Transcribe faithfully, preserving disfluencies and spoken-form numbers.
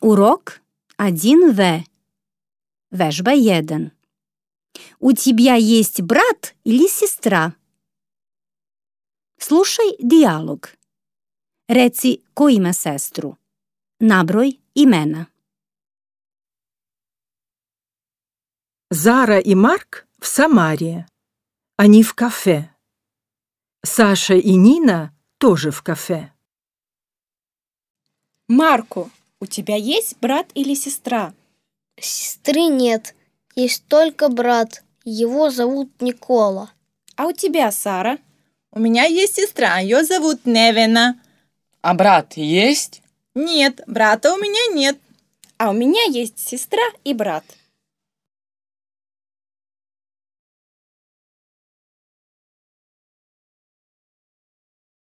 Урок один вэ. Вежба один. У тебя есть брат или сестра? Slušaj dijalog. Reci ko ima sestru. Nabroj imena. Зара и Марк в Самаре. Они в кафе. Саша и Нина тоже в кафе. Марко, у тебя есть брат или сестра? Сестры нет, есть только брат. Его зовут Никола. А у тебя, Сара? У меня есть сестра, ее зовут Невена. А брат есть? Нет, брата у меня нет. А у меня есть сестра и брат.